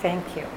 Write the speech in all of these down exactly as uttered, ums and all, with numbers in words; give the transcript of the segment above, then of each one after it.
Thank you.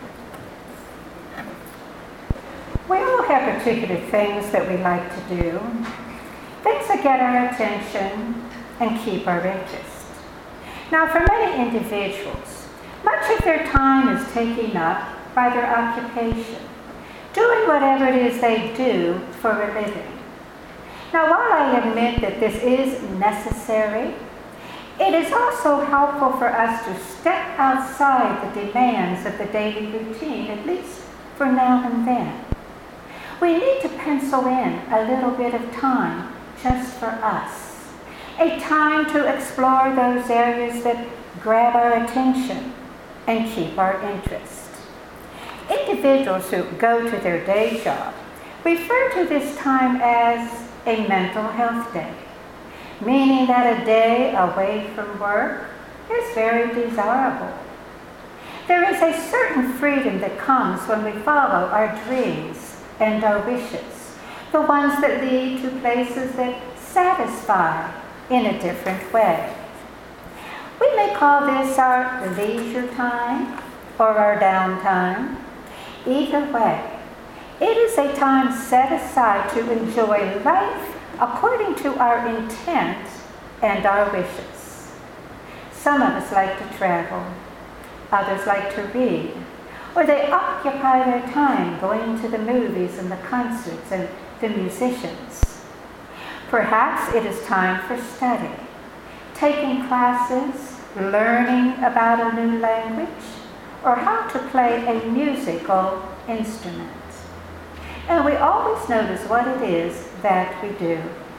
We all have particular things that we like to do, things that get our attention and keep our interest. Now, for many individuals, much of their time is taken up by their occupation, doing whatever it is they do for a living. Now, while I admit that this is necessary, it is also helpful for us to step outside the demands of the daily routine, at least for now and then. We need to pencil in a little bit of time just for us, a time to explore those areas that grab our attention and keep our interest. Individuals who go to their day job refer to this time as a mental health day, meaning that a day away from work is very desirable. There is a certain freedom that comes when we follow our dreams and our wishes, the ones that lead to places that satisfy in a different way. We may call this our leisure time or our downtime. Either way, it is a time set aside to enjoy life according to our intent and our wishes. Some of us like to travel, others like to read, or they occupy their time going to the movies and the concerts and the musicians. Perhaps it is time for study, taking classes, learning about a new language, or how to play a musical instrument. And we always notice what it is that we do.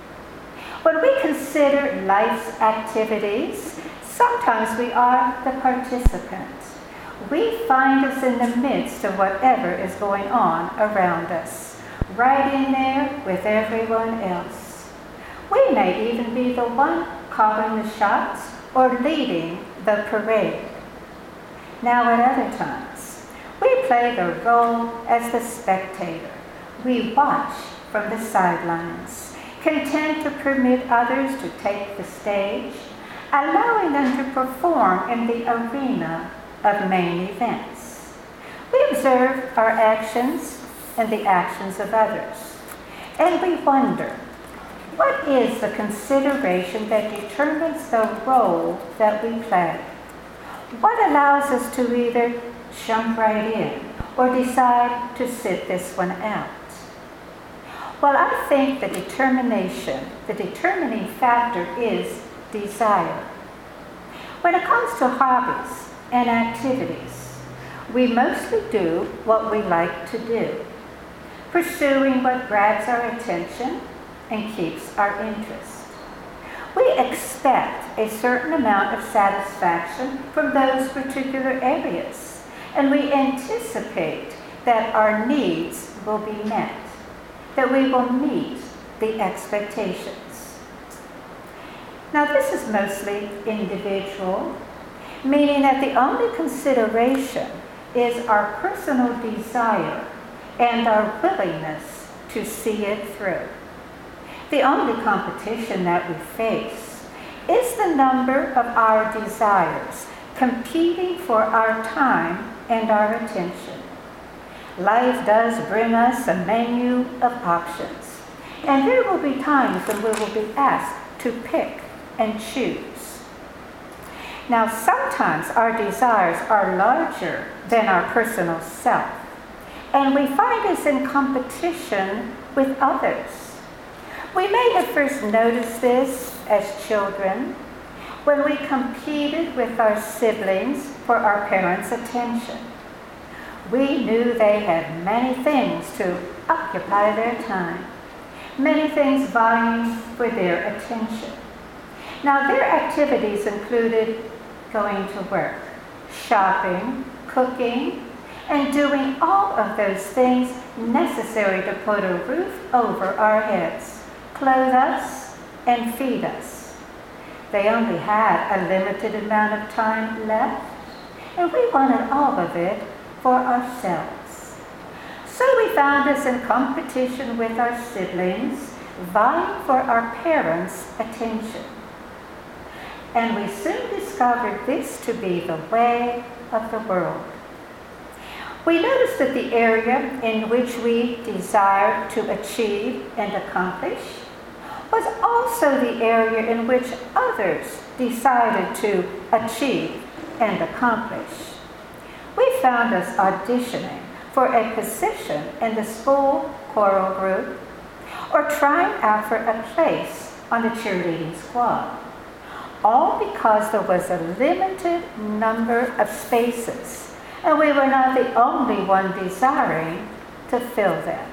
When we consider life's activities, sometimes we are the participant. We find us in the midst of whatever is going on around us, right in there with everyone else. We may even be the one calling the shots or leading the parade. Now at other times, we play the role as the spectator. We watch from the sidelines, content to permit others to take the stage, allowing them to perform in the arena of main events. We observe our actions and the actions of others, and we wonder, what is the consideration that determines the role that we play? What allows us to either jump right in or decide to sit this one out? Well, I think the determination, the determining factor is desire. When it comes to hobbies and activities, we mostly do what we like to do, pursuing what grabs our attention and keeps our interest. We expect a certain amount of satisfaction from those particular areas, and we anticipate that our needs will be met, that we will meet the expectations. Now, this is mostly individual, meaning that the only consideration is our personal desire and our willingness to see it through. The only competition that we face is the number of our desires competing for our time and our attention. Life does bring us a menu of options, and there will be times when we will be asked to pick and choose. Now, sometimes our desires are larger than our personal self, and we find us in competition with others. We may have first noticed this as children when we competed with our siblings for our parents' attention. We knew they had many things to occupy their time, many things vying for their attention. Now, their activities included going to work, shopping, cooking, and doing all of those things necessary to put a roof over our heads, clothe us, and feed us. They only had a limited amount of time left, and we wanted all of it for ourselves. So we found us in competition with our siblings, vying for our parents' attention. And we soon discovered this to be the way of the world. We noticed that the area in which we desired to achieve and accomplish was also the area in which others decided to achieve and accomplish. We found us auditioning for a position in the school choral group or trying out for a place on the cheerleading squad, all because there was a limited number of spaces and we were not the only one desiring to fill them.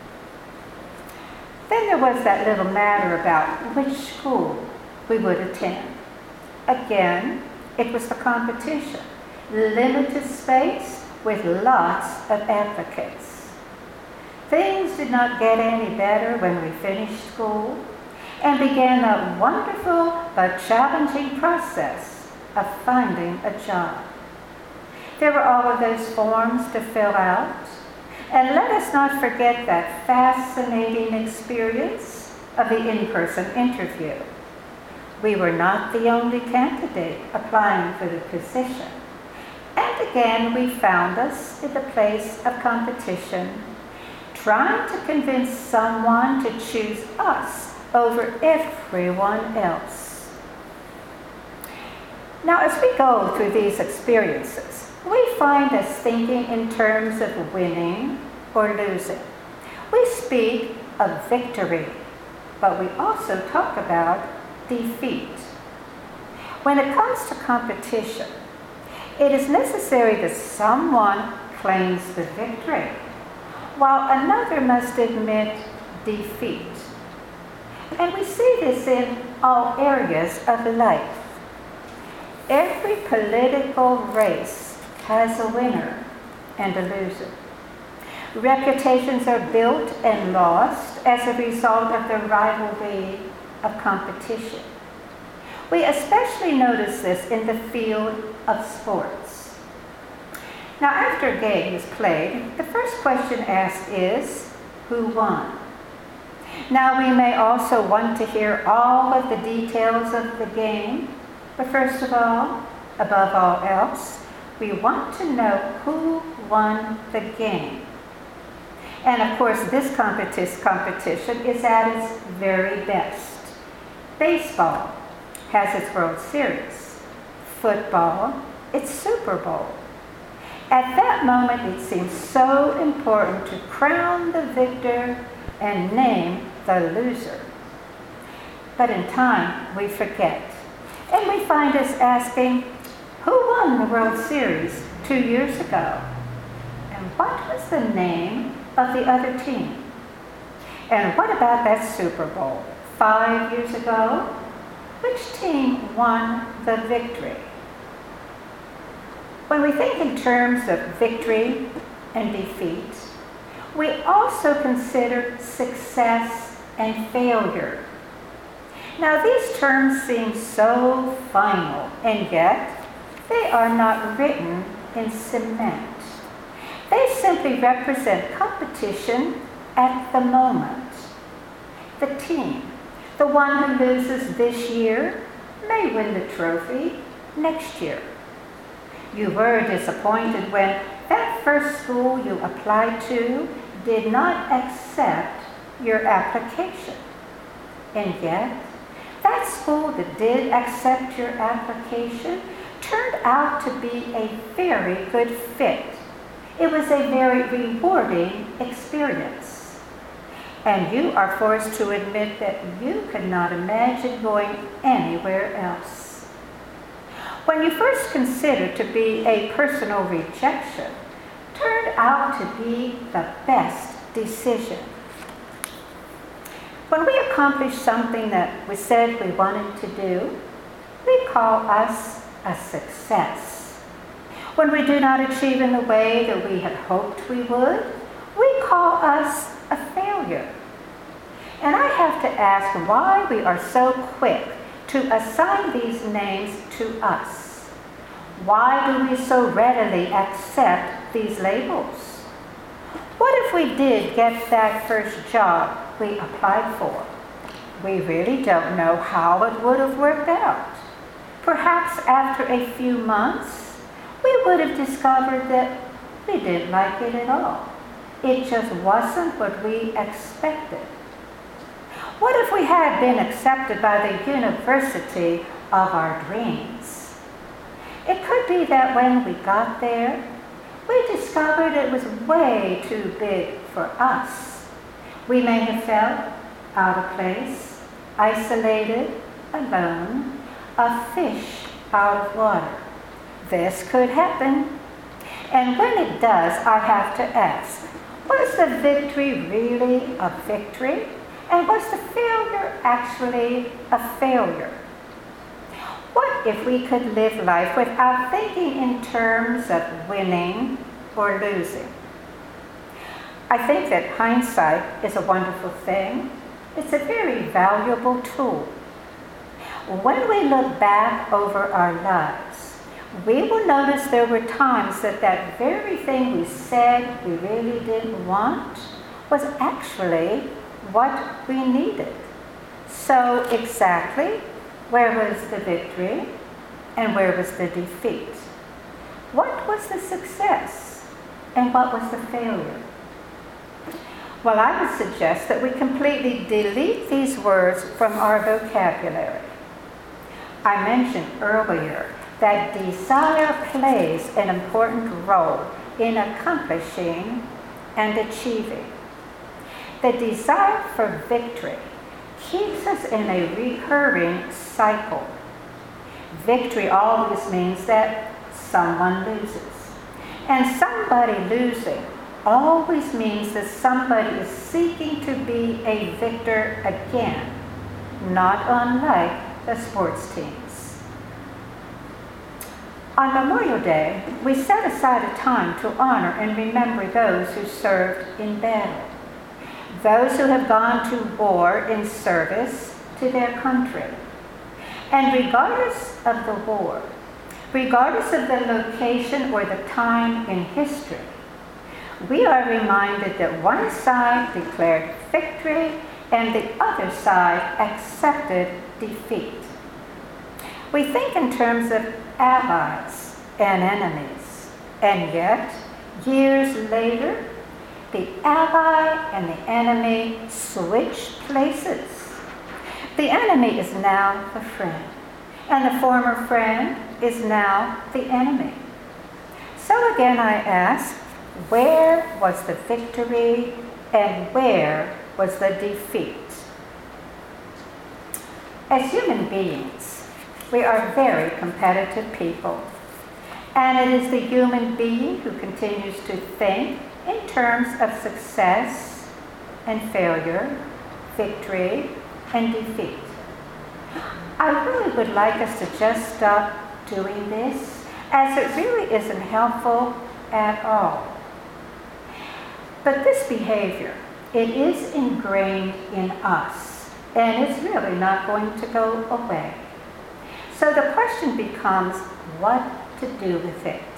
Then there was that little matter about which school we would attend. Again, it was the competition. Limited space with lots of applicants. Things did not get any better when we finished school and began a wonderful but challenging process of finding a job. There were all of those forms to fill out, and let us not forget that fascinating experience of the in-person interview. We were not the only candidate applying for the position. And again, we found us in the place of competition, trying to convince someone to choose us over everyone else. Now, as we go through these experiences, we find us thinking in terms of winning or losing. We speak of victory, but we also talk about defeat. When it comes to competition, it is necessary that someone claims the victory, while another must admit defeat. And we see this in all areas of life. Every political race has a winner and a loser. Reputations are built and lost as a result of the rivalry of competition. We especially notice this in the field of sports. Now, after a game is played, the first question asked is, who won? Now, we may also want to hear all of the details of the game, but first of all, above all else, we want to know who won the game. And of course, this competi- competition is at its very best. Baseball has its World Series. Football, its Super Bowl. At that moment, it seems so important to crown the victor and name the loser. But in time, we forget. And we find us asking, who won the World Series two years ago? And what was the name of the other team? And what about that Super Bowl five years ago? Which team won the victory? When we think in terms of victory and defeat, we also consider success and failure. Now, these terms seem so final, and yet they are not written in cement. They simply represent competition at the moment. The team, the one who loses this year, may win the trophy next year. You were disappointed when that first school you applied to did not accept your application. And yet, that school that did accept your application turned out to be a very good fit. It was a very rewarding experience. And you are forced to admit that you could not imagine going anywhere else. When you first considered to be a personal rejection, turned out to be the best decision. When we accomplish something that we said we wanted to do, we call us a success. When we do not achieve in the way that we had hoped we would, we call us a failure. And I have to ask why we are so quick to assign these names to us. Why do we so readily accept these labels? What if we did get that first job we applied for? We really don't know how it would have worked out. Perhaps after a few months, we would have discovered that We didn't like it at all. It just wasn't what we expected. What if we had been accepted by the university of our dreams? It could be that when we got there, we discovered it was way too big for us. We may have felt out of place, isolated, alone, a fish out of water. This could happen. And when it does, I have to ask, was the victory really a victory? And was the failure actually a failure? What if we could live life without thinking in terms of winning or losing? I think that hindsight is a wonderful thing. It's a very valuable tool. When we look back over our lives, we will notice there were times that that very thing we said we really didn't want was actually what we needed. So exactly, where was the victory and where was the defeat? What was the success and what was the failure? Well, I would suggest that we completely delete these words from our vocabulary. I mentioned earlier that desire plays an important role in accomplishing and achieving. The desire for victory keeps us in a recurring cycle. Victory always means that someone loses. And somebody losing always means that somebody is seeking to be a victor again, not unlike the sports teams. On Memorial Day, we set aside a time to honor and remember those who served in battle, those who have gone to war in service to their country. And regardless of the war, regardless of the location or the time in history, we are reminded that one side declared victory and the other side accepted defeat. We think in terms of allies and enemies, and yet, years later, the ally and the enemy switch places. The enemy is now the friend, and the former friend is now the enemy. So again I ask, where was the victory and where was the defeat? As human beings, we are very competitive people. And it is the human being who continues to think in terms of success and failure, victory and defeat. I really would like us to just stop doing this, as it really isn't helpful at all. But this behavior, it is ingrained in us, and it's really not going to go away. So the question becomes, what to do with it?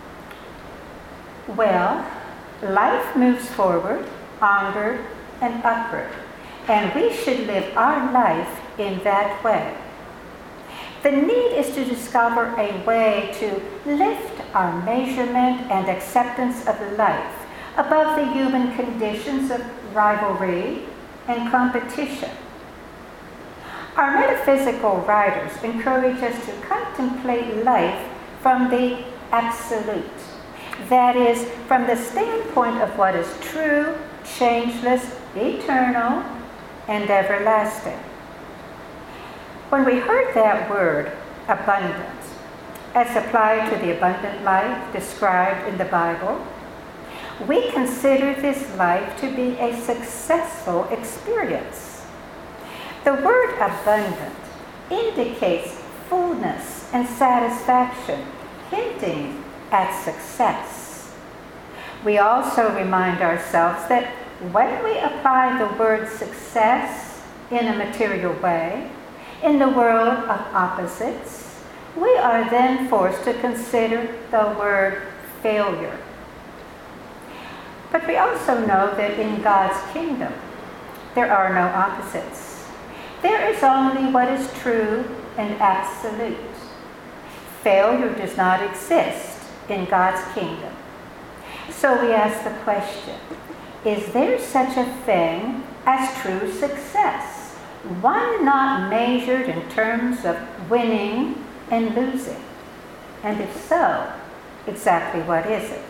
Well, life moves forward, onward, and upward, and we should live our life in that way. The need is to discover a way to lift our measurement and acceptance of life above the human conditions of rivalry and competition. Our metaphysical writers encourage us to contemplate life from the absolute, that is, from the standpoint of what is true, changeless, eternal, and everlasting. When we heard that word, abundance, as applied to the abundant life described in the Bible, we consider this life to be a successful experience. The word abundant indicates fullness and satisfaction, hinting at success. We also remind ourselves that when we apply the word success in a material way, in the world of opposites, we are then forced to consider the word failure. But we also know that in God's kingdom, there are no opposites. There is only what is true and absolute. Failure does not exist in God's kingdom. So we ask the question, is there such a thing as true success? One not measured in terms of winning and losing? And if so, exactly what is it?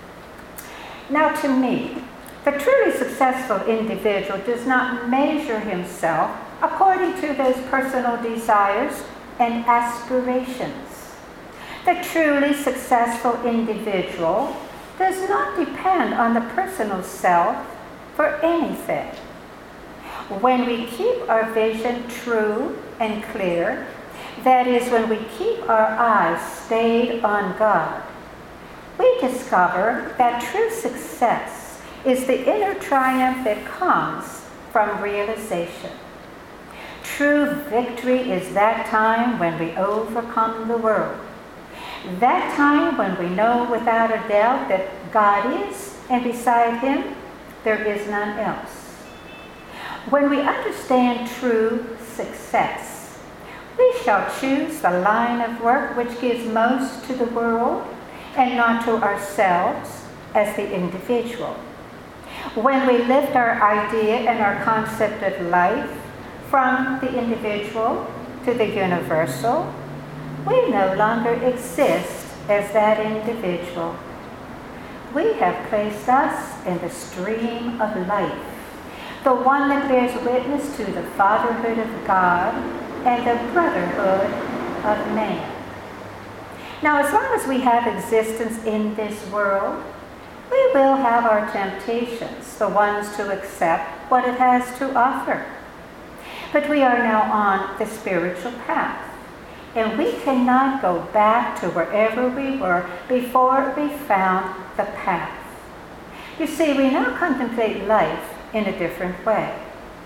Now to me, the truly successful individual does not measure himself according to those personal desires and aspirations. The truly successful individual does not depend on the personal self for anything. When we keep our vision true and clear, that is, when we keep our eyes stayed on God, we discover that true success is the inner triumph that comes from realization. True victory is that time when we overcome the world. That time when we know without a doubt that God is, and beside him, there is none else. When we understand true success, we shall choose the line of work which gives most to the world and not to ourselves as the individual. When we lift our idea and our concept of life from the individual to the universal, we no longer exist as that individual. We have placed us in the stream of life, the one that bears witness to the fatherhood of God and the brotherhood of man. Now, as long as we have existence in this world, we will have our temptations, the ones to accept what it has to offer. But we are now on the spiritual path, and we cannot go back to wherever we were before we found the path. You see, we now contemplate life in a different way.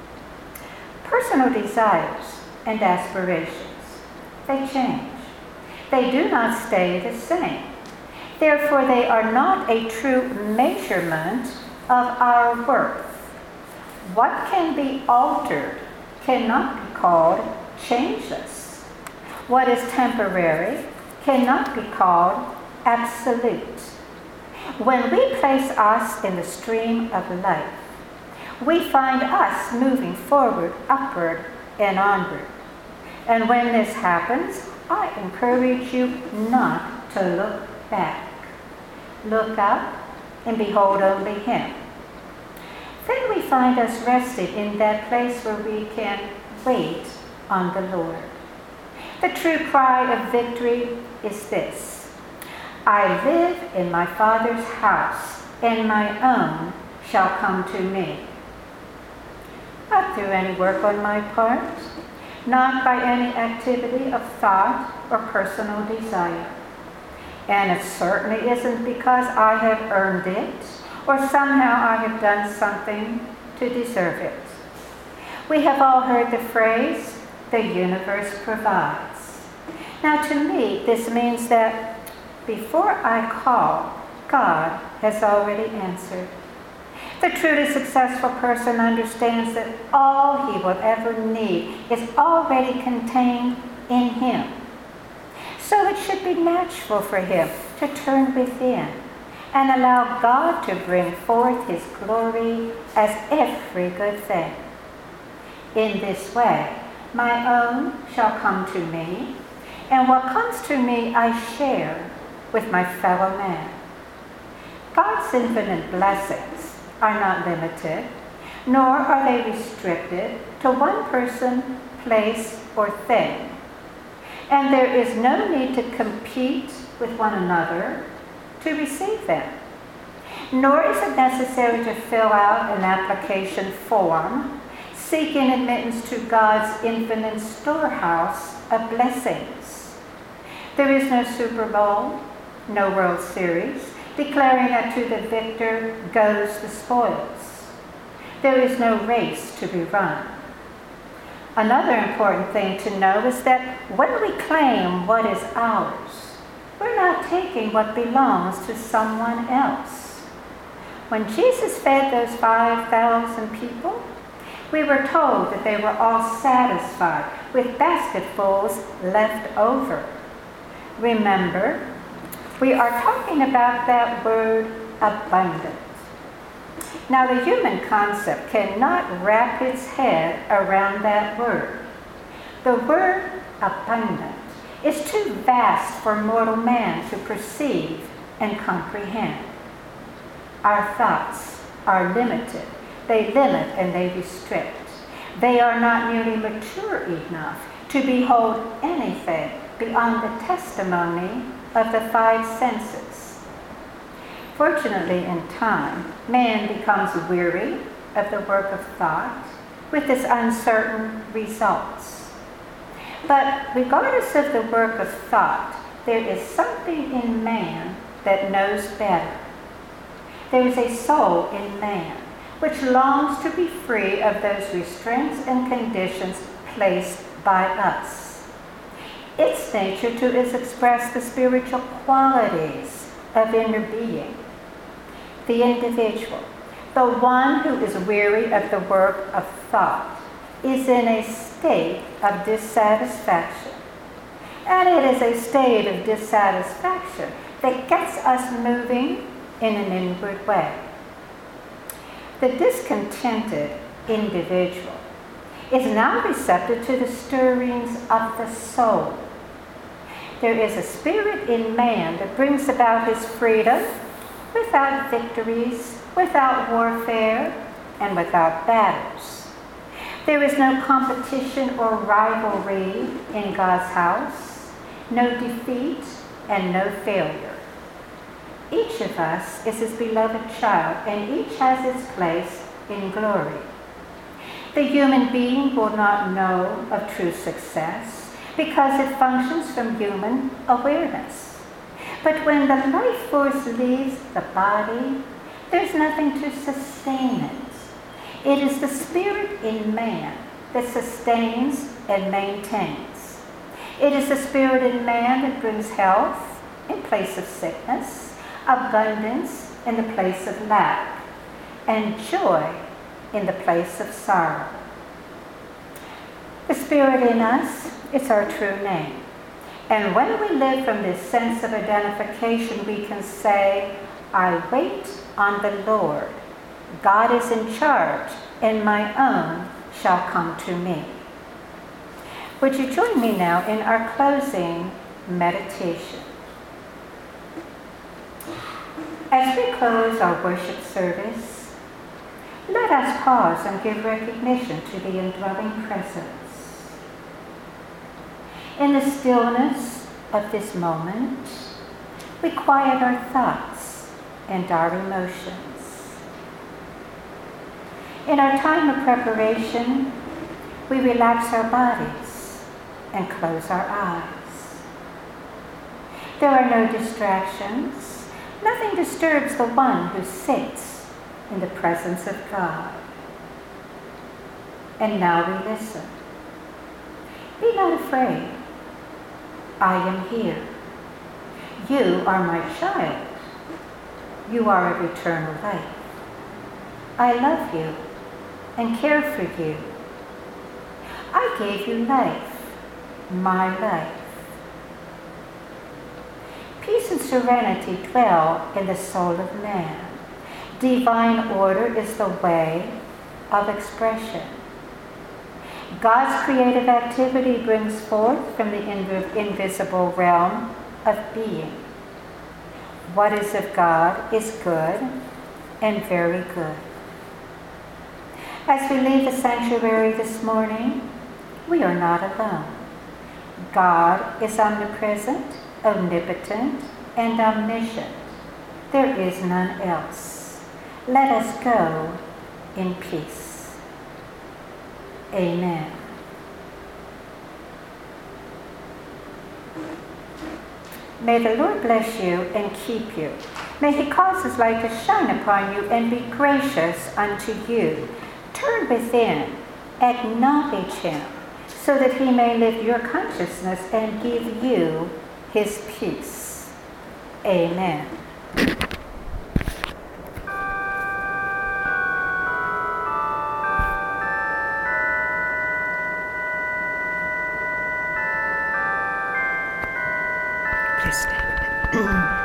Personal desires and aspirations, they change. They do not stay the same. Therefore, they are not a true measurement of our worth. What can be altered cannot be called changeless. What is temporary cannot be called absolute. When we place us in the stream of life, we find us moving forward, upward, and onward. And when this happens, I encourage you not to look back. Look up and behold only him. Then we find us rested in that place where we can wait on the Lord. The true cry of victory is this: I live in my Father's house, and my own shall come to me. Not through any work on my part, not by any activity of thought or personal desire. And it certainly isn't because I have earned it, or somehow I have done something to deserve it. We have all heard the phrase, the universe provides. Now to me, this means that before I call, God has already answered. The truly successful person understands that all he will ever need is already contained in him. So it should be natural for him to turn within and allow God to bring forth his glory as every good thing. In this way, my own shall come to me, and what comes to me I share with my fellow man. God's infinite blessings are not limited, nor are they restricted to one person, place, or thing. And there is no need to compete with one another to receive them. Nor is it necessary to fill out an application form seeking admittance to God's infinite storehouse of blessings. There is no Super Bowl, no World Series, declaring that to the victor goes the spoils. There is no race to be run. Another important thing to know is that when we claim what is ours, we're not taking what belongs to someone else. When Jesus fed those five thousand people, we were told that they were all satisfied with basketfuls left over. Remember, we are talking about that word abundant. Now, the human concept cannot wrap its head around that word. The word abundant is too vast for mortal man to perceive and comprehend. Our thoughts are limited. They limit and they restrict. They are not nearly mature enough to behold anything beyond the testimony of the five senses. Fortunately, in time, man becomes weary of the work of thought with its uncertain results. But regardless of the work of thought, there is something in man that knows better. There is a soul in man which longs to be free of those restraints and conditions placed by us. Its nature too is express the spiritual qualities of inner being. The individual, the one who is weary of the work of thought, is in a state of dissatisfaction. And it is a state of dissatisfaction that gets us moving in an inward way. The discontented individual is now receptive to the stirrings of the soul. There is a spirit in man that brings about his freedom without victories, without warfare, and without battles. There is no competition or rivalry in God's house, no defeat, and no failure. Each of us is his beloved child, and each has its place in glory. The human being will not know of true success because it functions from human awareness. But when the life force leaves the body, there's nothing to sustain it. It is the spirit in man that sustains and maintains. It is the spirit in man that brings health in place of sickness, abundance in the place of lack, and joy in the place of sorrow. The spirit in us is our true name. And when we live from this sense of identification, we can say, I wait on the Lord. God is in charge, and my own shall come to me. Would you join me now in our closing meditation? As we close our worship service, let us pause and give recognition to the indwelling presence. In the stillness of this moment, we quiet our thoughts and our emotions. In our time of preparation, we relax our bodies and close our eyes. There are no distractions. Nothing disturbs the one who sits in the presence of God. And now we listen. Be not afraid. I am here. You are my child. You are of eternal life. I love you and care for you. I gave you life, my life. Peace and serenity dwell in the soul of man. Divine order is the way of expression. God's creative activity brings forth from the inv- invisible realm of being. What is of God is good and very good. As we leave the sanctuary this morning, we are not alone. God is omnipresent, omnipotent, and omniscient. There is none else. Let us go in peace. Amen. May the Lord bless you and keep you. May he cause his light to shine upon you and be gracious unto you. Turn within, acknowledge him, so that he may lift your consciousness and give you his peace. Amen. Please stand.